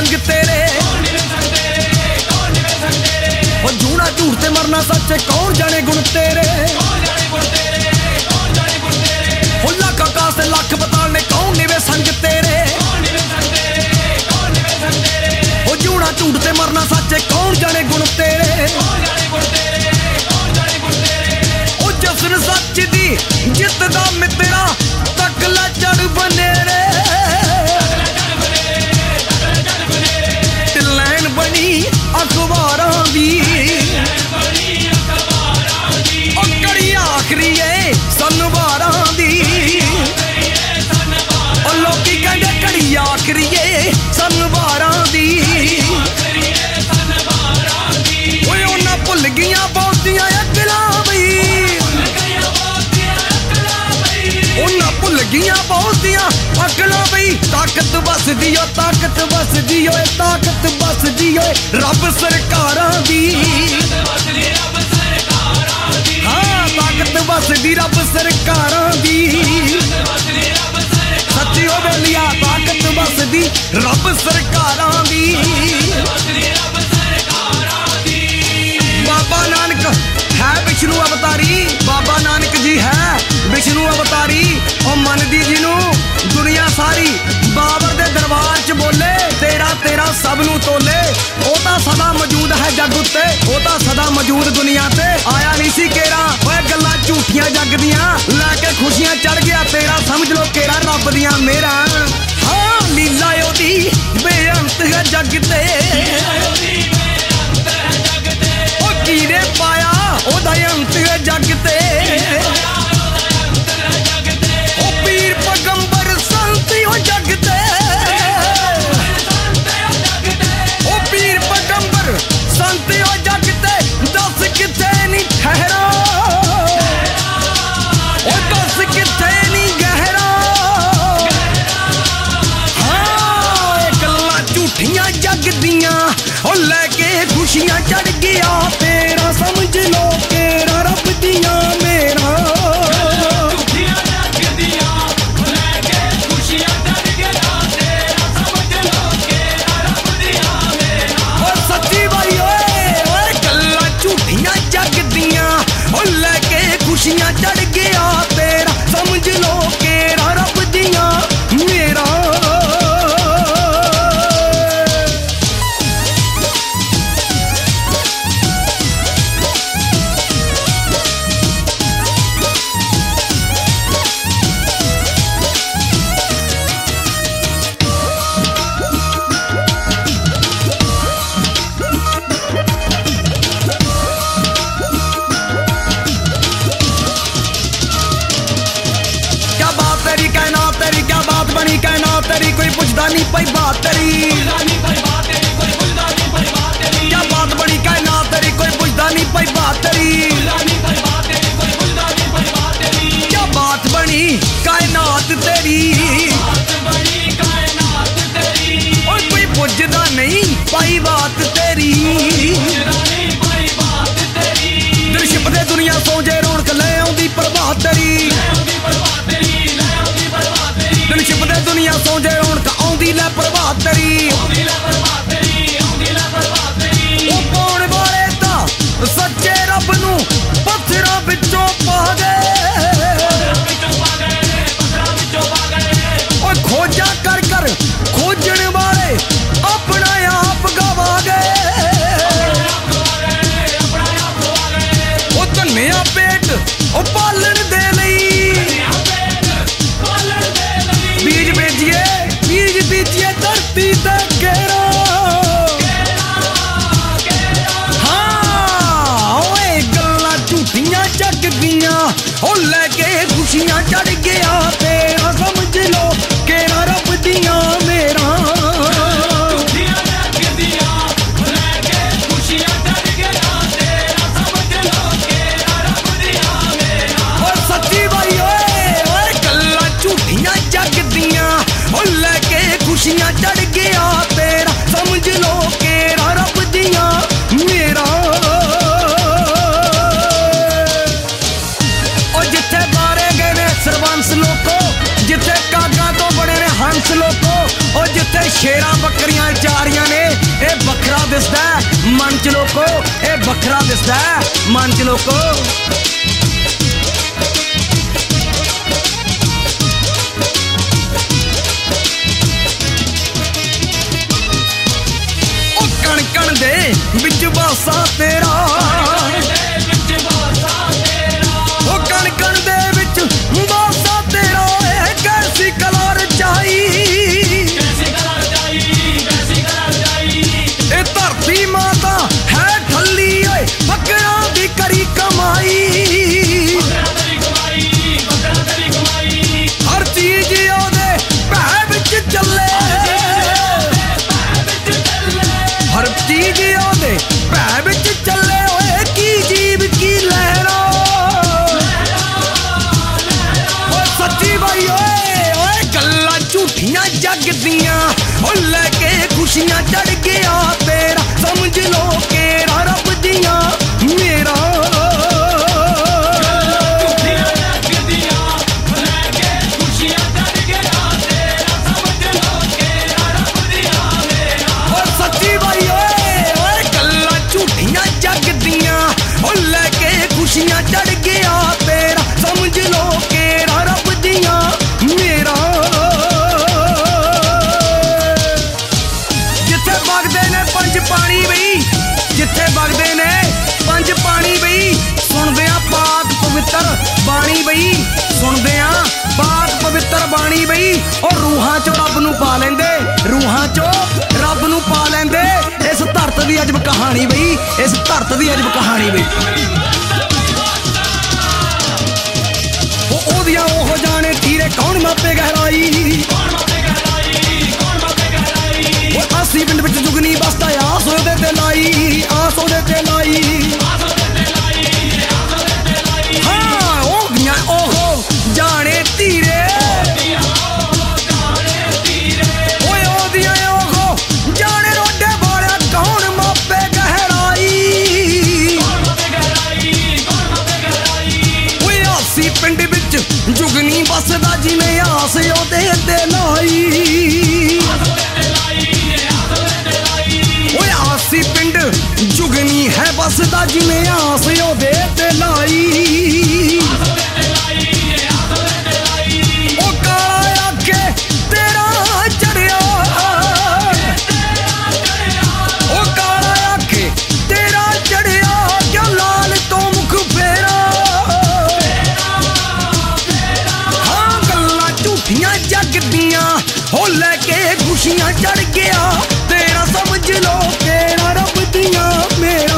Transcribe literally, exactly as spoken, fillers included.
संग तेरे ओ जूना झूठ ते मरना सच कौन जाने गुण तेरे ओ लाख आकाश ते लख पताल ने कौन निवे संग तेरे ओ जूना झूठ ते मरना सच कौन जाने गुण तेरे ओ जसन सच दी जित दा मित्रा तकला चढ़ बनेरे लैन बनी अखबारां दी ओ कड़ी आखरी है सनवारां दी ओ लोकी कहंदे कड़ी आखरी है सनवारां दी ओए उन्हां भुल गईयां बहुतियां अकलां बई उन्हां भुल गईयां बहुतियां अकलां बई ताकत बसदी ओ ताकत बसदी ओ ताकत बसदी ओ रब सरकारां दी हाँ ताकत बसदी रब सरकारां दी सच्ची ओ बेलिया ताकत बसदी रब सरकारां दी बाबा नानक है विष्णु अवतारी बाबा नानक जी है विष्णु अवतारी ओ मनदी जिनू दुनिया सारी बाबर दे दरबार च बोले तेरा तेरा सब नू तोले ओ तां सदा मौजूद है जग उत्ते ओ तां सदा मौजूद दुनिया ते आया नहीं सी केरा ओए गल्लां झूठियां जग दियां लैके खुशियां चढ़ गया तेरा समझ लो केरा रब दियां मेरा हाँ लीला ओदी बेअंत है जग ते ओ कीने पाया ओदा अंत है जग ते ओ पीर पैगंबर संत ओ जग ते ओ पीर पैगंबर संत ओ जग ते दस किथे नी ठहरा ओ दस किथे नी गहरा हाँ गल्लां झूठियां जग दियां ओ लैके खुशियां चढ़ गया तेरा समझ लो केरा रब दियां मेरा और सच्ची भाई ओए गल्लां झूठियां जग दियां ओ लैके खुशियां चढ़ गया तेरा समझ लो केरा रब दियां मेरा बनी कहना तेरी कोई पुछदा नहीं पई बात तेरी क्या बात बनी कहना तेरी कोई पुछदा नहीं पई बात तेरी क्या बात बनी कायनात तेरी और कोई पुछदा नहीं पाई बात तेरी दिल छिपदे दुनिया सो जे रौनक ले आउंदी प्रभात तेरी दिल छिपदे दुनिया सो जे रौनक आउंदी लै प्रभात तेरी ओ पाउण वाले तां सच्चे रब नू पत्थरां विचों पा गए ओ खोजा कर कर खोजण वाले अपना आप गवा गए ओ धन्निया पेट ओ पालन दे लई बीज बेजिए बीज बीजिए धरती ते घेरा हाँ ओए गल्लां झूठियां जग दियां ओ लैके खुशियां चढ़ गया तेरा समझ लो केरा रब दियां मेरा और सच्ची भाई ओए गल्लां झूठियां जग दियां ओ लैके खुशियां चढ़ गया तेरा समझ लो केरा रब दियां मेरा ओ जिथे बारे गए ने सरबंस लोको हंस लोको ओ जिथे शेरां बकरियां चारियां ने ए बखरा दिसदा मन च लोको ए बखरा दिसदा मन च लोको ओ कण कण दे विच वासा तेरा ओ कण कण दे विच वासा तेरा ए कैसी कला रचाई ए धरती माता है ठल्ली ओए बकरां दी करी कमाई हर चीज ओदे भै विच चले हर चीज ओदे भै विच चले ओए की जीव की लहरा ओ सच्ची भाई ओए ओए गल्लां झूठियां जग दियां ओ लेके खुशियां चढ़ गया तेरा समझ लो केरा रब दियां मेरा खुशियां चढ़ गया तेरा समझ लो केरा रब दियां मेरा जिथे बगदे ने पंज पानी बई जिथे बगदे ने पंज पानी बई सुनदे आ पाक पवित्र बाणी बई सुनदे आ पाक पवित्र बाणी बई और रूहां चो रब नू पा लेंदे रूहां चो रब नू पा लेंदे इस धरत दी अजब कहानी बई इस धरत दी अजब कहानी बई ओदिया ओहो जाने तीरे कौन मापे गहराई अस्सी पिंड विच जुगनी बसदा आस ओदे ते लाई आस ओदे ते लाई हाँ ओदिया ओहो जाने तीरे ओए ओदिया ओहो जाने रोडे वाले कौन मापे गहराई ओए अस्सी पिंड विच जुगनी बसदा जिवें आस ओदे ते लाई ओए आसी पिंड जुगनी है बसदा जिवें आस ओदे ते लाई ओ काला आखे तेरा चढ़िया ओ काला आखे तेरा चढ़िया क्या लाल तो मुख फेरा जग दियां हो लेके खुशियां चढ़ गया तेरा समझ लो केरा रब दियां मेरा